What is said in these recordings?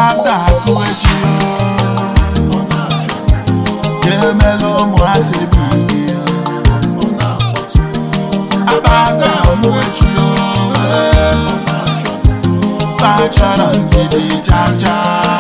akpata akụwechi ga-emelu ụmụ asịrị akpata akụwechi fachara ndidi chacha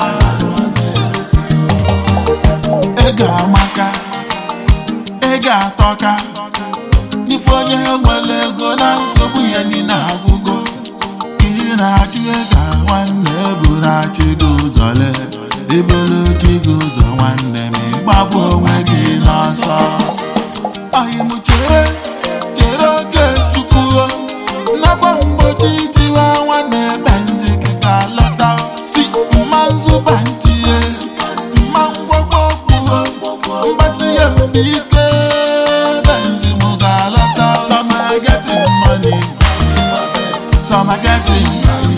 ego amaka ego atọka ife onye nwere ego na nsogbu ya niile agwụgo ihe na-achụ ego nwanne eburu achịgo ụzọ le eburu chigo ụzọ nwanne m ịgbagbu onwe gị n'ọsọ anyị m chere oge chukwu nakwa mgbochi tiwa nwanne benzi gị ga-alọta si mma nzụba ntinye mma ngwọgwọ kwuo mgbasi ya mfe ike benzi m ga-alọta some are getting money some are getting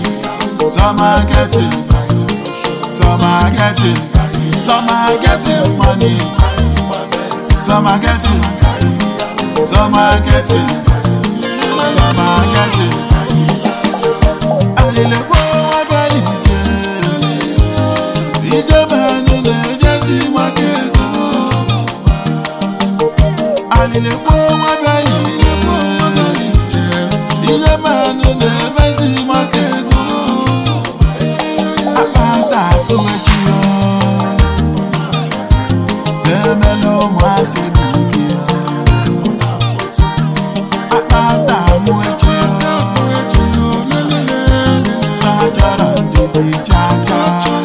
money some are getting alilekwa wabali ije manu na-ejezi maka ego alilekwa wabali ije manu na-emezi maka ego akpata akụwechi ga-emelu ụmụ asịrị akpata amụechi fachara ndidi chacha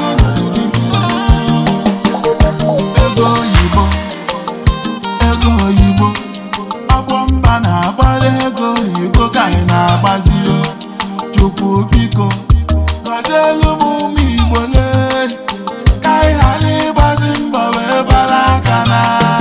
ego oyibo ọkwọ mba na-agbalị ego oyibo ka anyị na-agbazi chukwu biko gọzielu m ụmụ Igbo lee ka anyị ghara ịgbazi mbọ wee bara aka na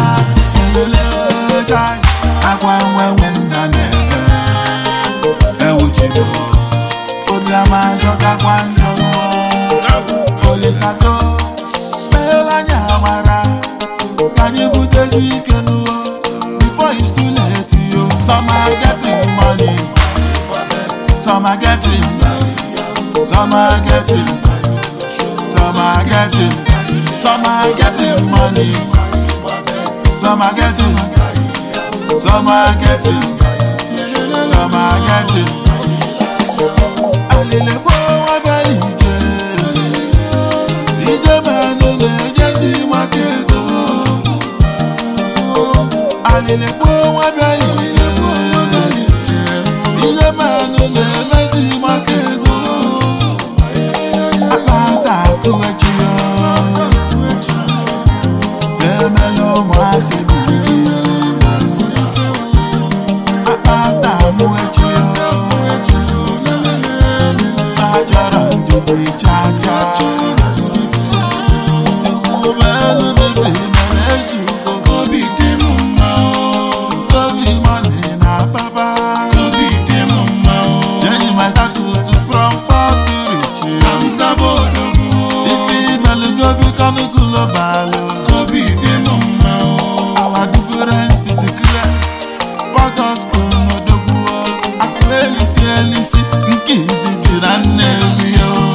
elele akwa nwenwe nna na-ebe ewuchibo obiama jọgakwa njọ olisato meela anya amara ka anyị butezi ike n'ụwa before it's too late yo. Some are getting money some are getting money some are getting alilekwa wabali ije manu na-ejezi maka ego alilekwa wabali ije manu na-emezi maka ego akpata akụwechi ga-emelu ụmụ asịrị akpata amụechi fachara ndidi chacha umelu n'ife mere eji ugo kobi dị m mma kobi money na papa kobi dị m mma jenny my status from Port to Rich ife imelu gobi kanu global kobi dị m mma our difference is clear Pọtọs onodogwu akụelisi nke izizi na Nnewi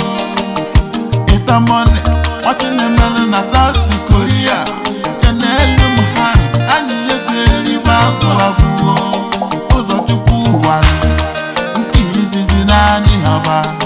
ịtamọne ọchịnemelu na South Korea kenelu m Hans anyịlekwa eluigwe agwụ ụzọ chukwu ụwa nke izizi naanị haba